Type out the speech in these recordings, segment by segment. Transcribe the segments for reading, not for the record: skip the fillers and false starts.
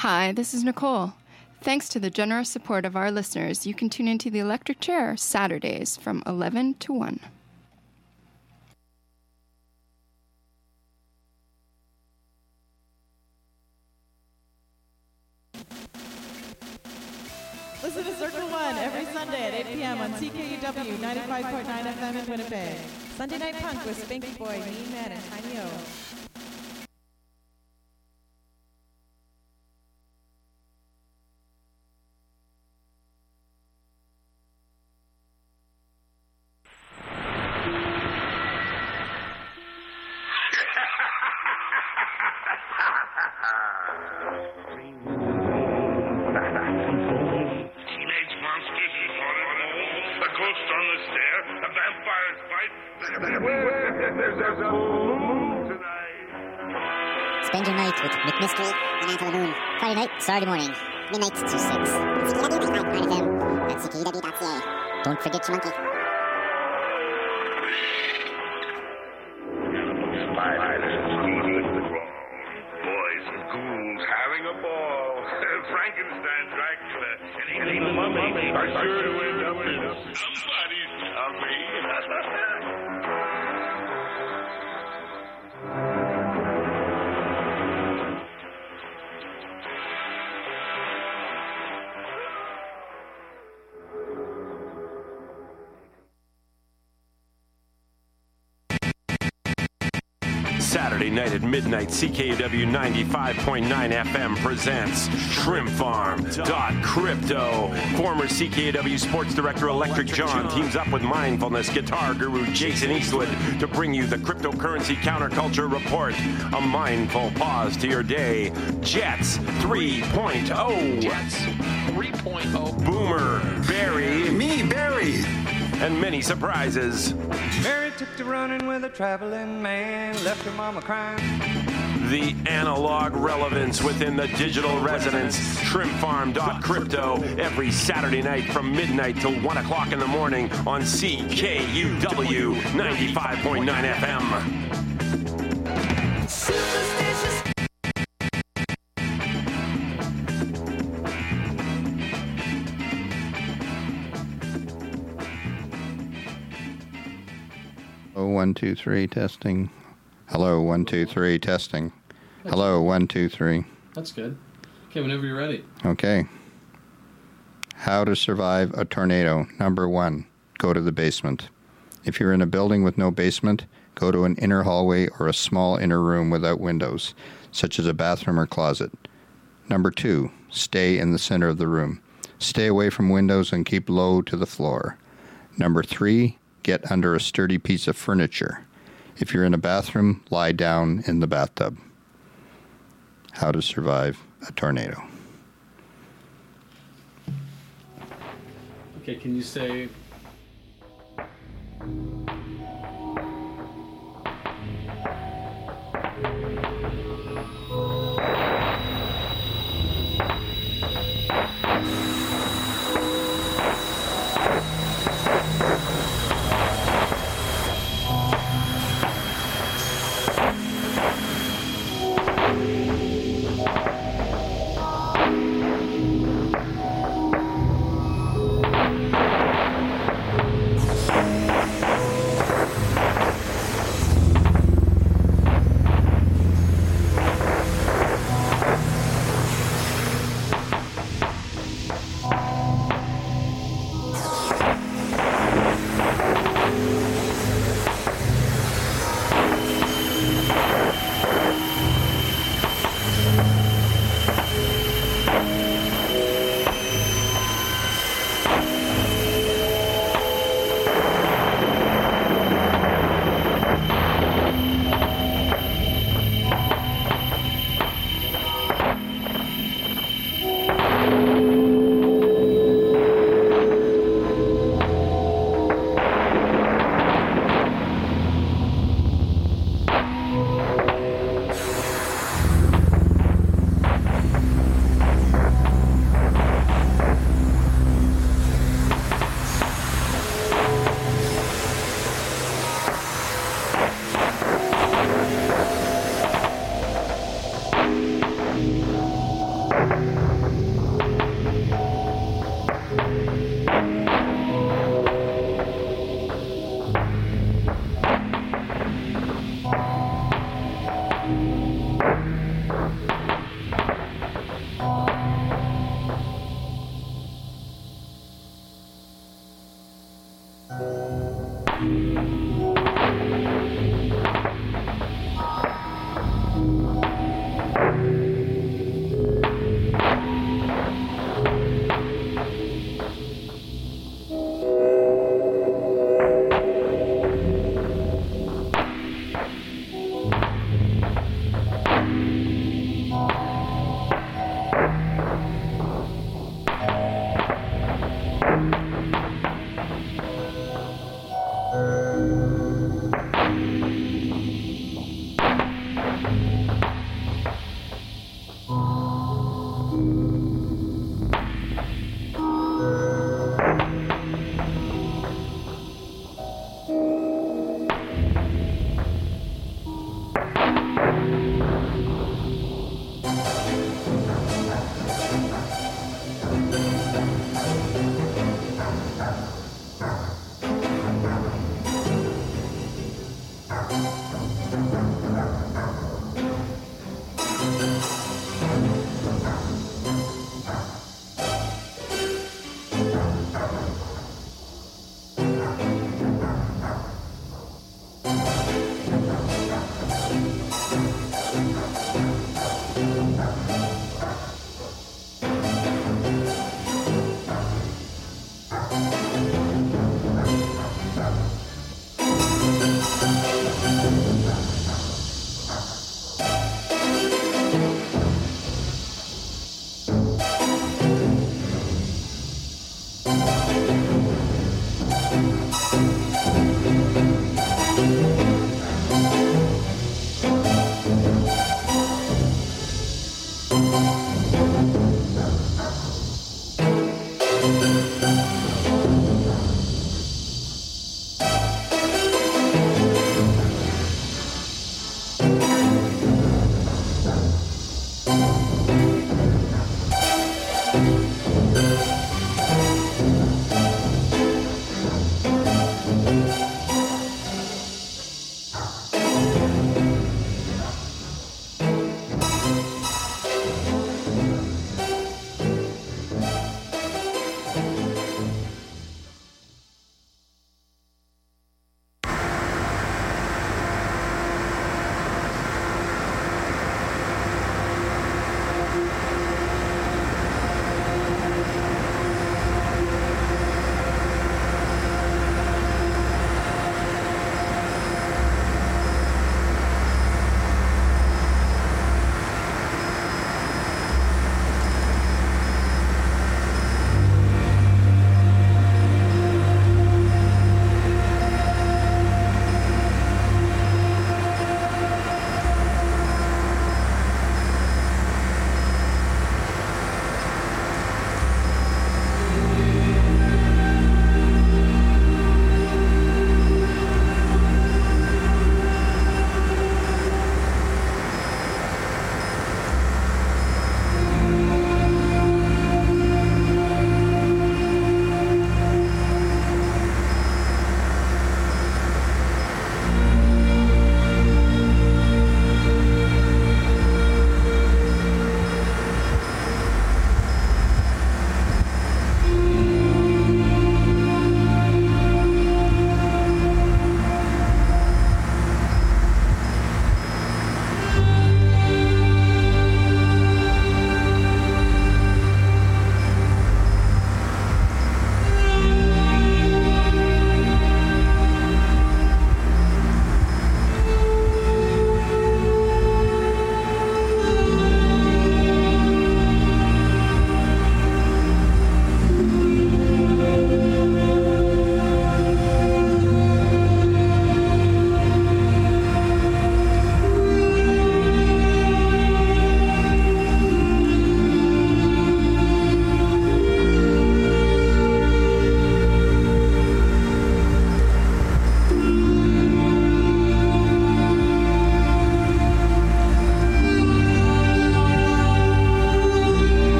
Hi, this is Nicole. Thanks to the generous support of our listeners, you can tune into The Electric Chair Saturdays from 11 to 1. Listen to Circle One every Sunday at 8 p.m. on CKUW 95.9 FM in Winnipeg. Sunday Night Punk with Spanky Boy, Mean Man, and Tiny O. Spend your night with McMystery and Ant of the Moon. Friday night, Saturday morning, midnight to 6. CKUW 95.9 FM at CKUW.ca. Don't forget your monkey. Boys and ghouls having a ball. Frankenstein, Dracula, and even the mummy are sure to end up in somebody's tummy. Saturday night at midnight, CKUW 95.9 FM presents Shrimp Farm. Crypto. Former CKUW Sports Director Electric John teams up with mindfulness guitar guru Jason Eastwood to bring you the Cryptocurrency Counterculture Report. A mindful pause to your day. Jets 3.0. Jets 3.0. Boomer. Barry. Me, Barry. And many surprises. Mary took to running with a traveling man, left her mama crying. The analog relevance within the digital resonance. Shrimpfarm.crypto every Saturday night from midnight till 1 o'clock in the morning on CKUW 95.9 FM. Superstitious. 1, 2, 3, testing. Hello, 1, 2, 3, testing. Hello, 1, 2, 3. That's good. Okay, whenever you're ready. Okay. How to survive a tornado. Number 1, go to the basement. If you're in a building with no basement, go to an inner hallway or a small inner room without windows, such as a bathroom or closet. Number 2, stay in the center of the room. Stay away from windows and keep low to the floor. Number 3, get under a sturdy piece of furniture. If you're in a bathroom, lie down in the bathtub. How to survive a tornado. Okay, can you say...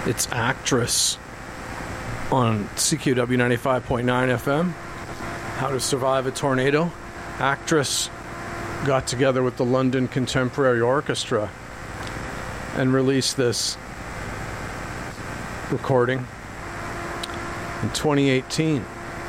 It's Actress on CKUW 95.9 FM. How to Survive a Tornado. Actress got together with the London Contemporary Orchestra and released this recording in 2018.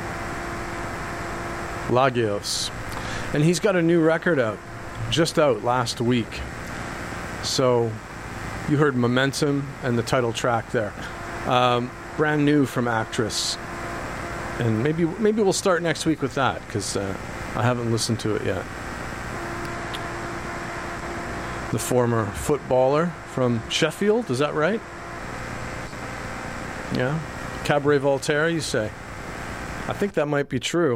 Lagios. And he's got a new record out, just out last week. So you heard Momentum and the title track there. Brand new from Actress. And maybe we'll start next week with that, because I haven't listened to it yet. The former footballer from Sheffield, is that right? Yeah. Cabaret Voltaire, you say? I think that might be true.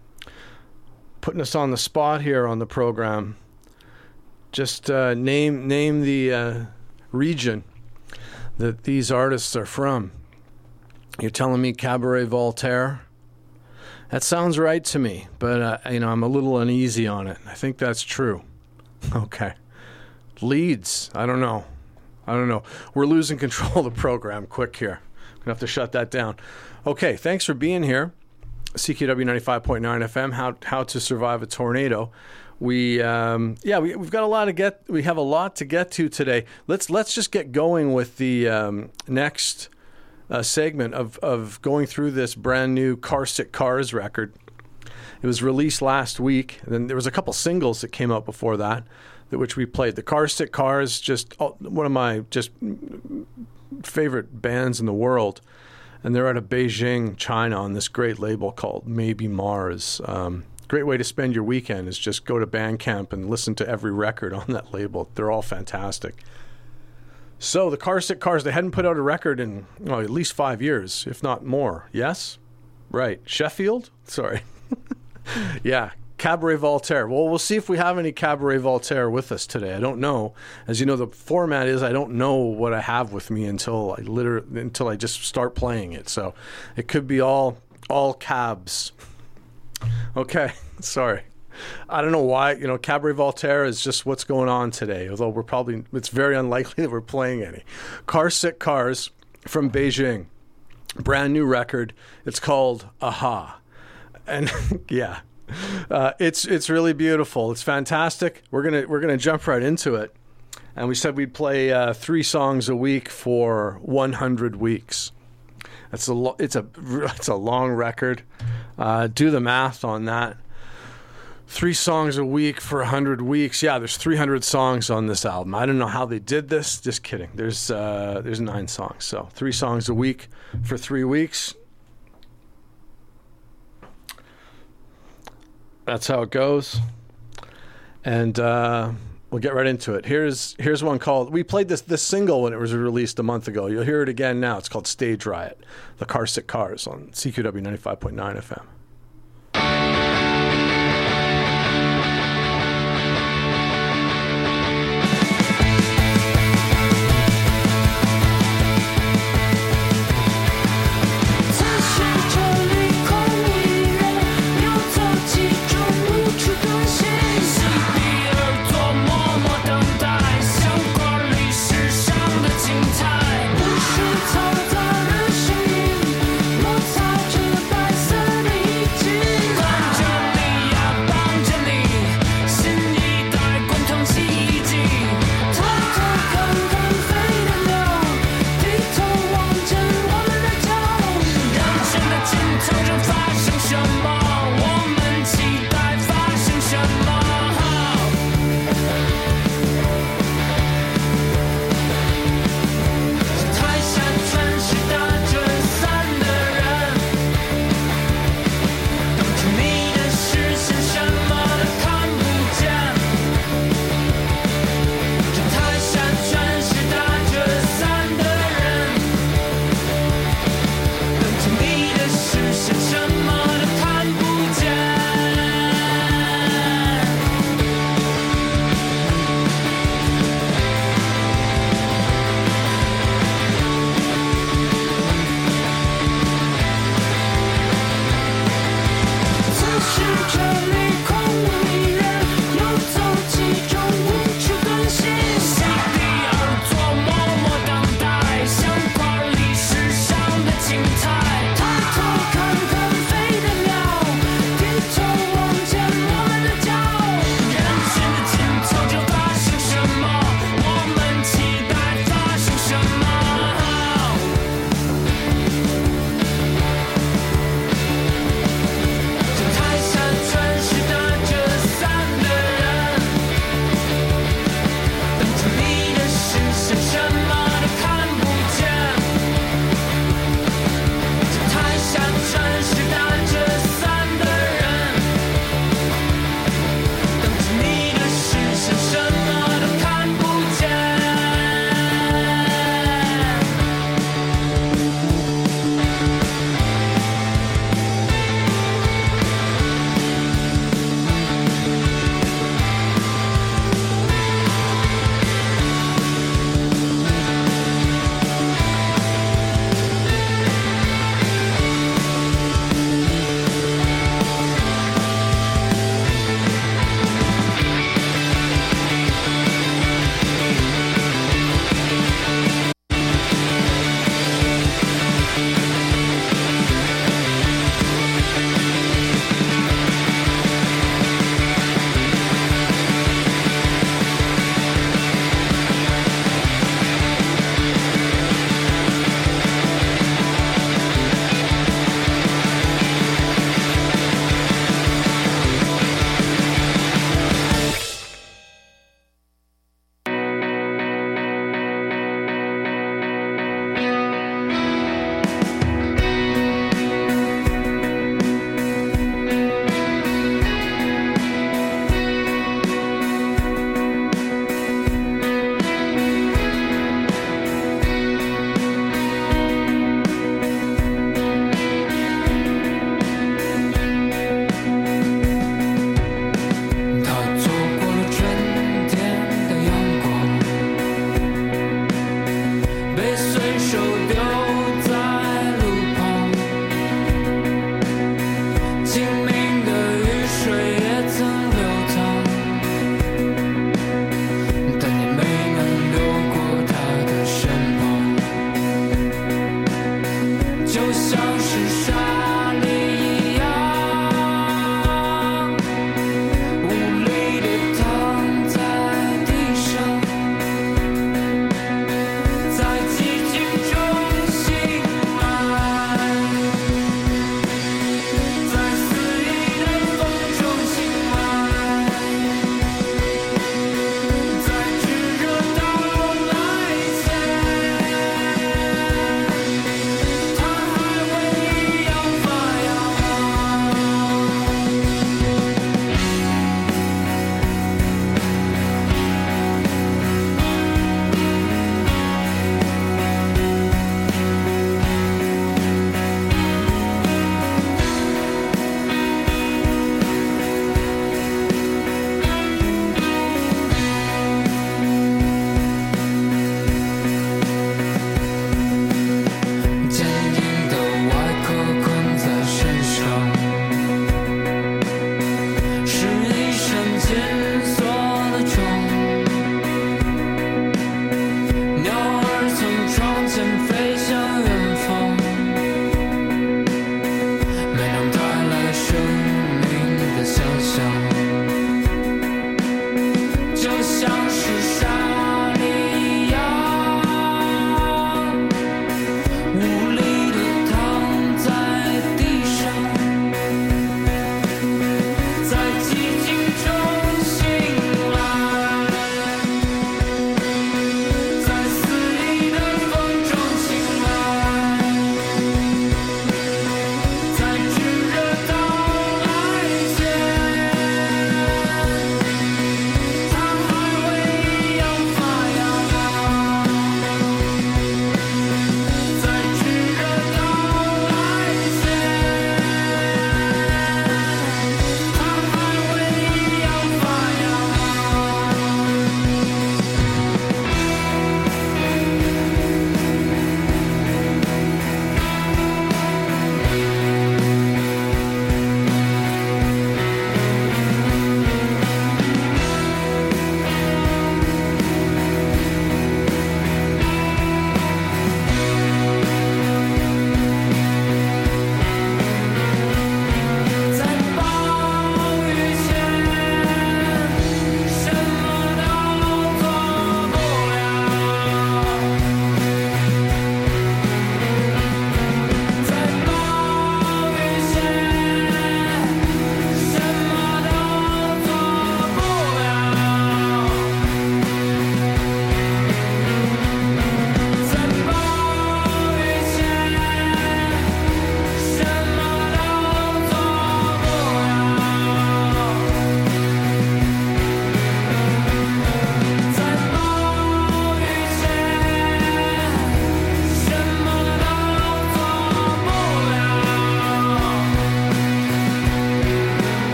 Putting us on the spot here on the program. Just name the region that these artists are from. You're telling me Cabaret Voltaire? That sounds right to me, but I'm a little uneasy on it. I think that's true. Okay. Leeds. I don't know. We're losing control of the program quick here. I'm going to have to shut that down. Okay, thanks for being here. CKW 95.9 FM, How to Survive a Tornado. We've got a lot to get. We have a lot to get to today. Let's just get going with the next segment of going through this brand new Carsick Cars record. It was released last week. And then there was a couple singles that came out before that, which we played. The Carsick Cars, just one of my just favorite bands in the world. And they're out of Beijing, China, on this great label called Maybe Mars. Great way to spend your weekend is just go to Bandcamp and listen to every record on that label. They're all fantastic. So the Carsick Cars, they hadn't put out a record in at least 5 years, if not more. Yes? Right. Sheffield? Sorry. Yeah. Cabaret Voltaire. Well, we'll see if we have any Cabaret Voltaire with us today. I don't know. As you know, the format is I don't know what I have with me until I just start playing it. So it could be all cabs. Okay. Sorry. I don't know why. Cabaret Voltaire is just what's going on today. Although it's very unlikely that we're playing any. Carsick Cars from Beijing. Brand new record. It's called Aha. And yeah. It's really beautiful. It's fantastic. We're gonna jump right into it, and we said we'd play 3 songs a week for 100 weeks. It's a long record. Do the math on that. 3 songs a week for 100 weeks. Yeah, there's 300 songs on this album. I don't know how they did this. Just kidding. There's 9 songs. So 3 songs a week for 3 weeks. That's how it goes. And we'll get right into it. Here's one called, we played this single when it was released a month ago. You'll hear it again now. It's called Stage Riot, the Carsick Cars on CKUW 95.9 FM. 不是嘈杂的心，摩擦着白色泥。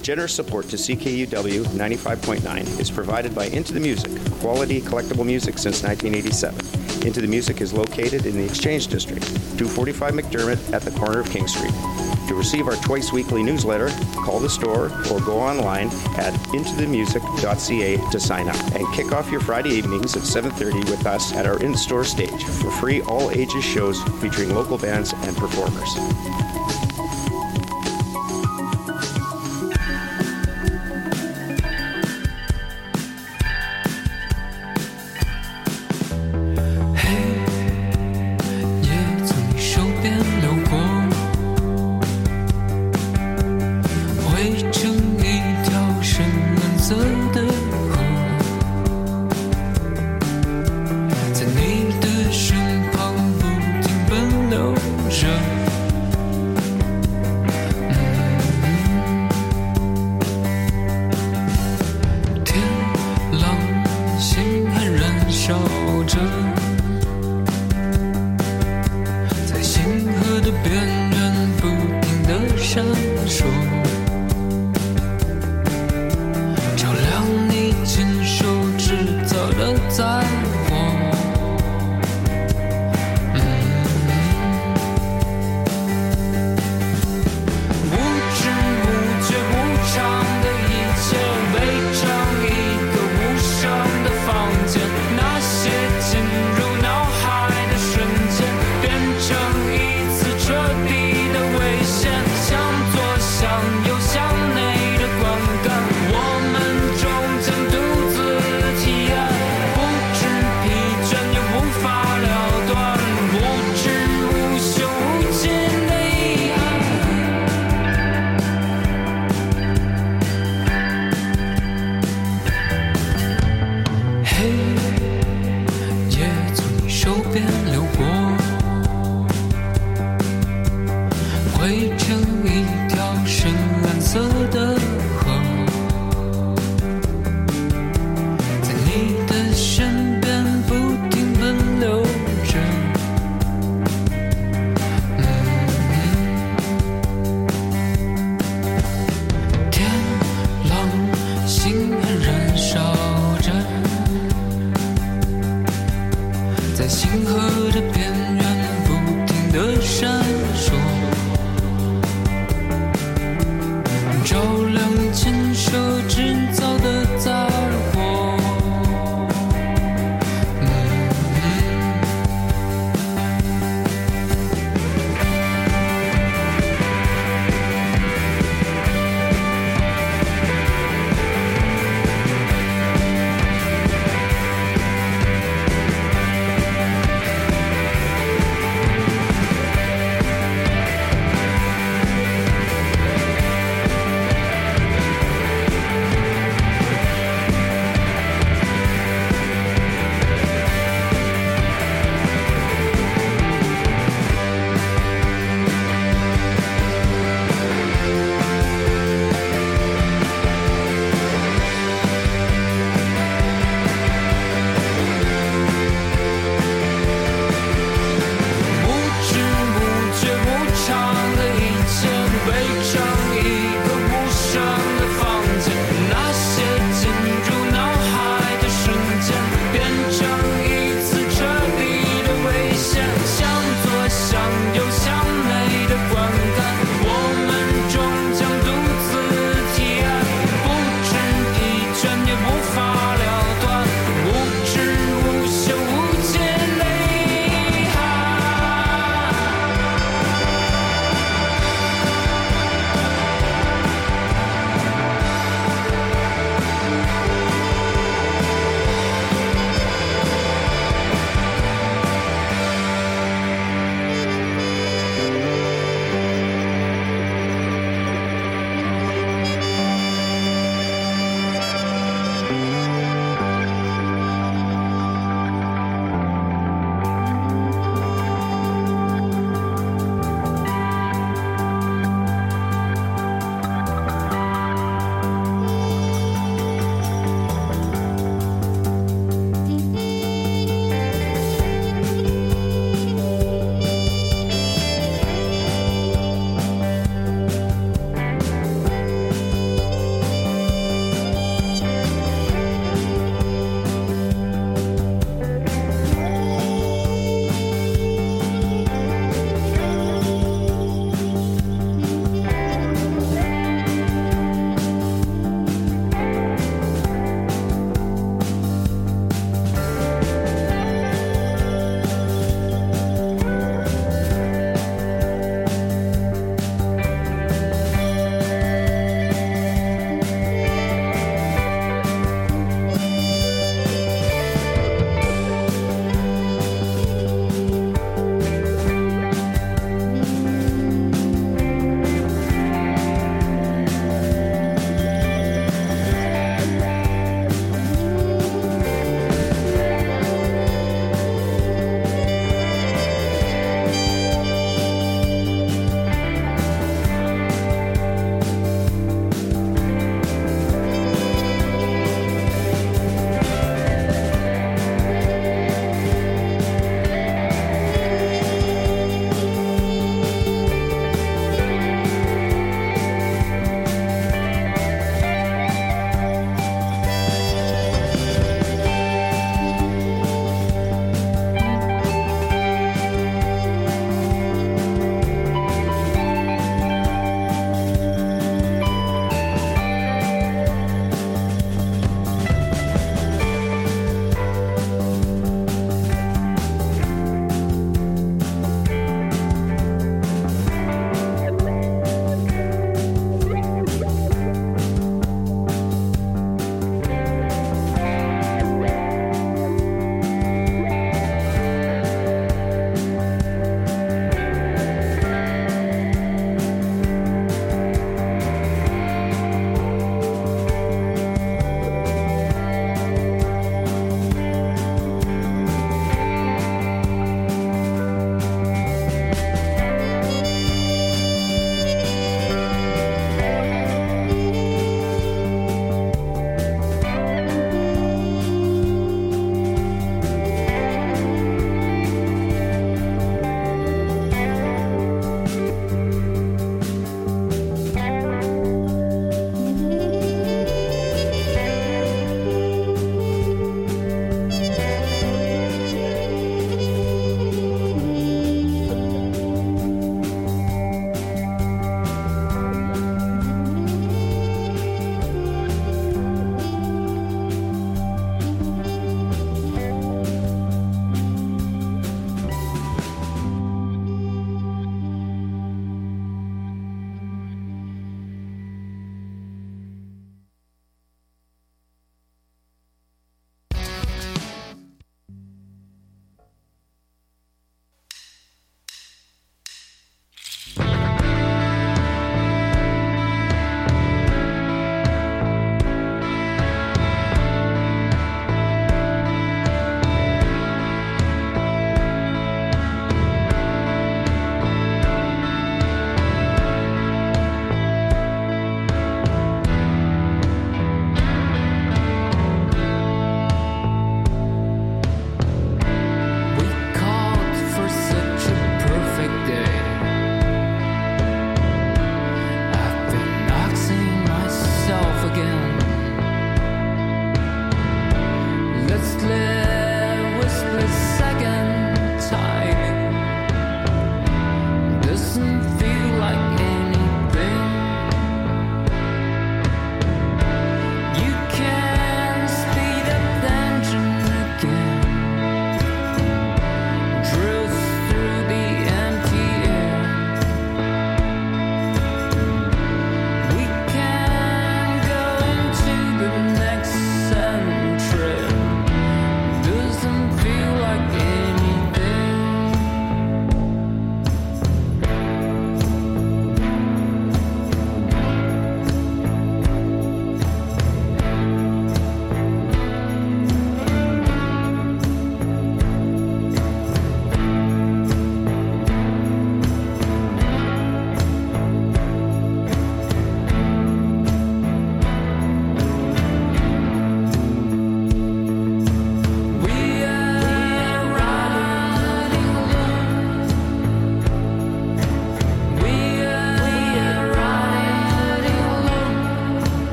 Generous support to CKUW 95.9 is provided by Into the Music, quality collectible music since 1987. Into the Music is located in the Exchange District, 245 McDermott at the corner of King Street. To receive our twice-weekly newsletter, call the store or go online at intothemusic.ca to sign up. And kick off your Friday evenings at 7:30 with us at our in-store stage for free all-ages shows featuring local bands and performers.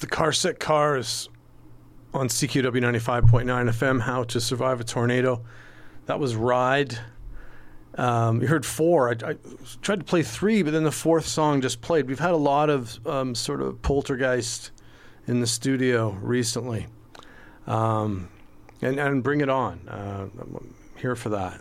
the Car Sick Cars on CKUW 95.9 FM, How to Survive a Tornado. That was Ride. You heard 4. I tried to play 3, but then the 4th song just played. We've had a lot of sort of poltergeist in the studio recently. And bring it on. I'm here for that.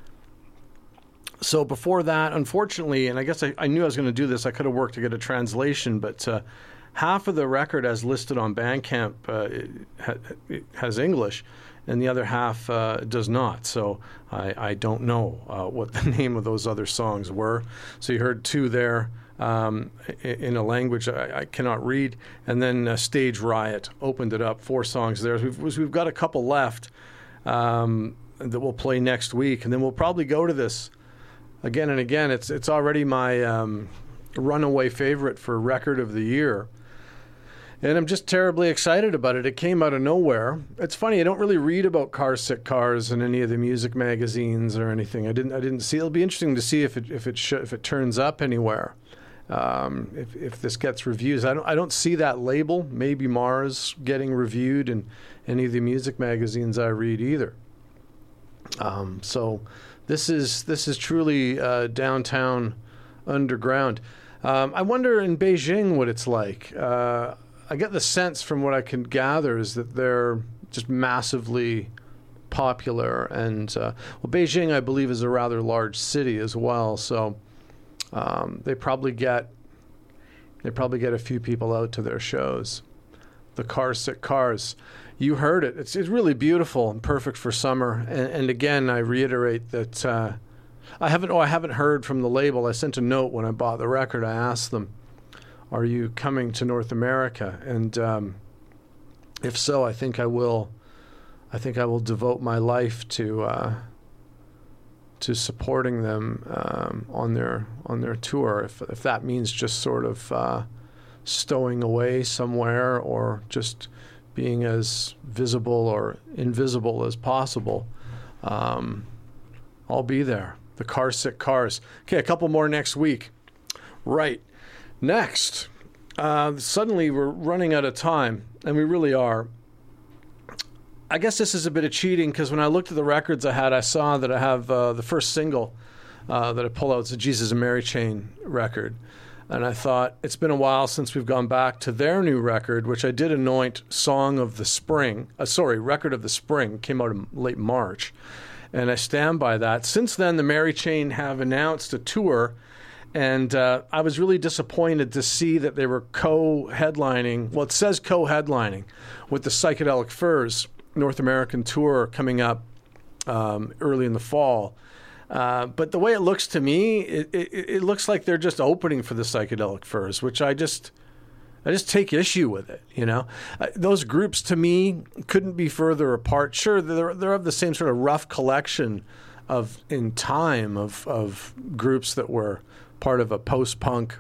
So before that, unfortunately, and I guess I knew I was going to do this, I could have worked to get a translation, but half of the record as listed on Bandcamp it has English, and the other half does not. So I don't know what the name of those other songs were. So you heard 2 there in a language I cannot read, and then Stage Riot opened it up, 4 songs there. We've got a couple left that we'll play next week, and then we'll probably go to this again and again. It's already my runaway favorite for Record of the Year. And I'm just terribly excited about it. It came out of nowhere. It's funny, I don't really read about Car Sick Cars in any of the music magazines or anything. I didn't see. It'll be interesting to see if it turns up anywhere. If this gets reviews. I don't see that label. Maybe Mars getting reviewed in any of the music magazines I read either. So this is truly downtown underground. I wonder in Beijing what it's like. I get the sense from what I can gather is that they're just massively popular, and Beijing, I believe, is a rather large city as well. So they probably get a few people out to their shows. The Car Sick Cars, you heard it. It's really beautiful and perfect for summer. And again, I reiterate that I haven't heard from the label. I sent a note when I bought the record. I asked them, "Are you coming to North America?" And if so, I think I will devote my life to supporting them on their tour. If that means just sort of stowing away somewhere or just being as visible or invisible as possible, I'll be there. The Car Sick Cars. Okay, a couple more next week. Right. Next, suddenly we're running out of time, and we really are. I guess this is a bit of cheating because when I looked at the records I had, I saw that I have the first single that I pull out is a Jesus and Mary Chain record. And I thought, it's been a while since we've gone back to their new record, which I did anoint Record of the Spring, came out in late March. And I stand by that. Since then, the Mary Chain have announced a tour, and I was really disappointed to see that they were co-headlining, well, it says co-headlining, with the Psychedelic Furs North American tour coming up early in the fall. But the way it looks to me, it looks like they're just opening for the Psychedelic Furs, which I just take issue with it. You know, those groups to me couldn't be further apart. Sure, they're of the same sort of rough collection of groups that were part of a post-punk,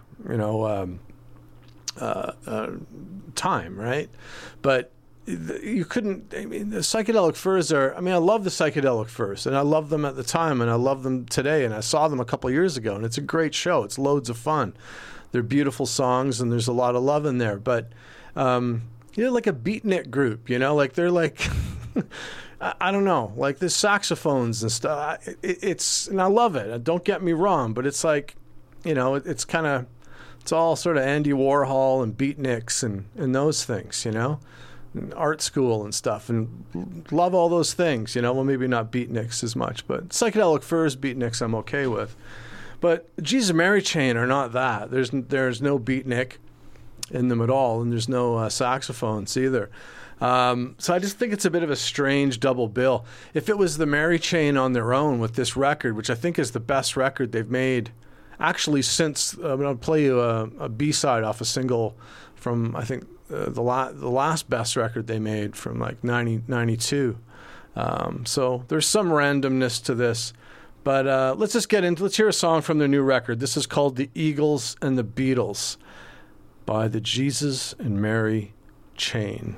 time, right? But you couldn't. I mean, the Psychedelic Furs are. I mean, I love the Psychedelic Furs, and I loved them at the time, and I love them today. And I saw them a couple of years ago, and it's a great show. It's loads of fun. They're beautiful songs, and there's a lot of love in there. But like a beatnik group, like they're like. I don't know, like there's saxophones and stuff. And I love it. Don't get me wrong, but it's like, it's all sort of Andy Warhol and beatniks and those things, and art school and stuff, and love all those things, well, maybe not beatniks as much, but Psychedelic Furs, beatniks I'm okay with. But Jesus and Mary Chain are not that. There's no beatnik in them at all, and there's no saxophones either. So I just think it's a bit of a strange double bill. If it was the Mary Chain on their own with this record, which I think is the best record they've made, actually since I'll play you a B-side off a single from I think the last best record they made from like 92. So there's some randomness to this, but let's hear a song from their new record. This is called "The Eagles and the Beatles" by the Jesus and Mary Chain.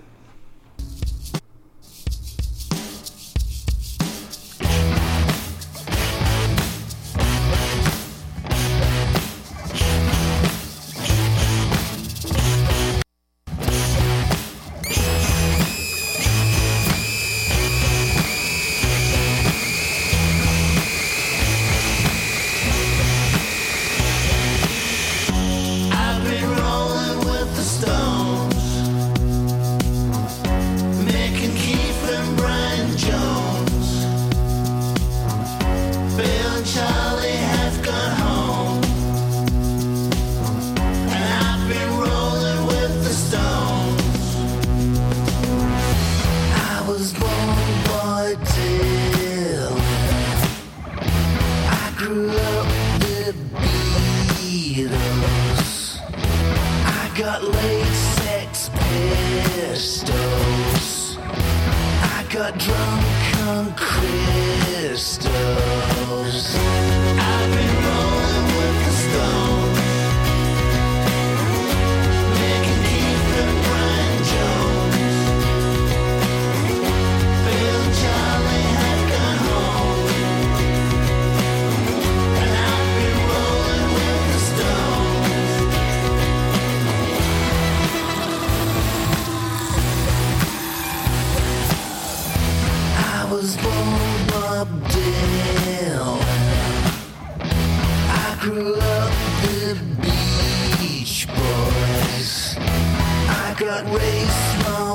grew up the Beach Boys. I got raised small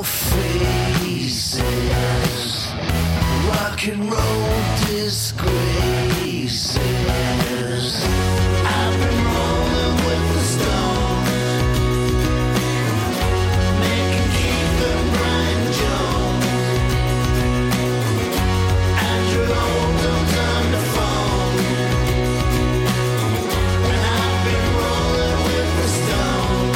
faces, rock and roll disgraces. I've been rolling with the Stones, making Keith and Brian Jones, Andrew Oldham's on the phone, and I've been rolling with the Stones.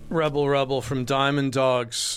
Rebel Rebel from Diamond Dogs.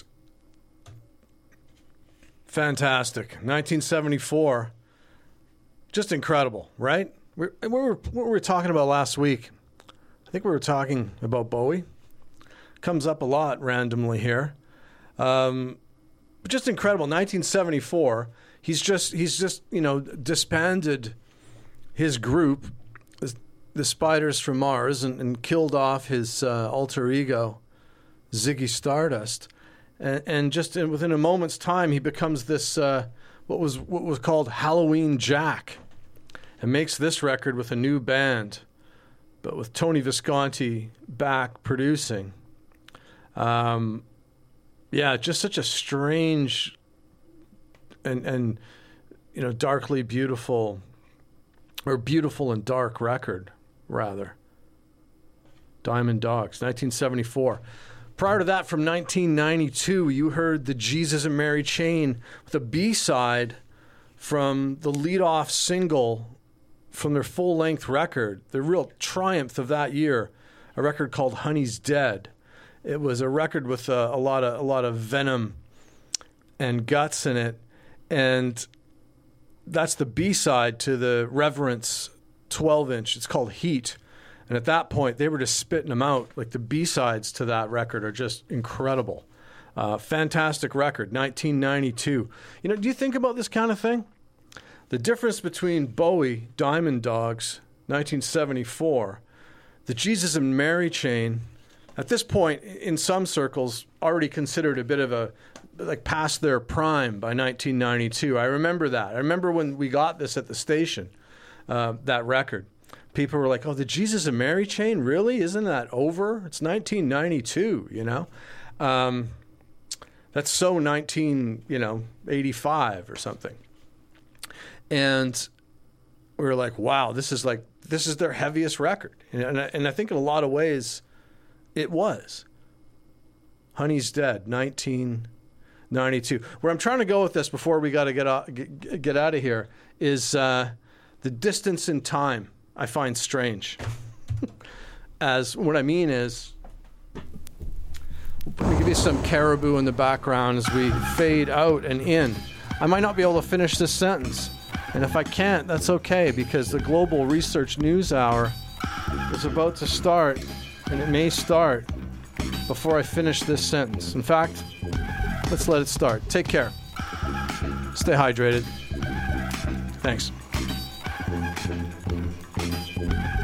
Fantastic. 1974. Just incredible, right? What were we talking about last week? I think we were talking about Bowie. Comes up a lot randomly here. But just incredible. 1974. He's just disbanded his group, the Spiders from Mars, and killed off his alter ego, Ziggy Stardust. And just within a moment's time, he becomes this what was called Halloween Jack, and makes this record with a new band, but with Tony Visconti back producing. Just such a strange and darkly beautiful, or beautiful and dark record, rather. Diamond Dogs, 1974. Prior to that, from 1992, you heard the Jesus and Mary Chain with a B-side from the lead-off single from their full-length record, the real triumph of that year, a record called Honey's Dead. It was a record with a lot of venom and guts in it, and that's the B-side to the Reverence 12-inch. It's called Heat. And at that point, they were just spitting them out. Like, the B-sides to that record are just incredible. Fantastic record, 1992. Do you think about this kind of thing? The difference between Bowie, Diamond Dogs, 1974, the Jesus and Mary Chain, at this point, in some circles, already considered a bit of past their prime by 1992. I remember that. I remember when we got this at the station, that record. People were like, "Oh, the Jesus and Mary Chain, really? Isn't that over? It's 1992, That's so 1985 or something." And we were like, "Wow, this is their heaviest record." And I think in a lot of ways, it was. Honey's Dead, 1992. Where I'm trying to go with this before we got to get out of here is the distance in time. I find strange. As what I mean is, let me give you some Caribou in the background as we fade out and in. I might not be able to finish this sentence, and if I can't, that's okay, because the Global Research News Hour is about to start, and it may start before I finish this sentence. In fact, let's let it start. Take care. Stay hydrated. Thanks.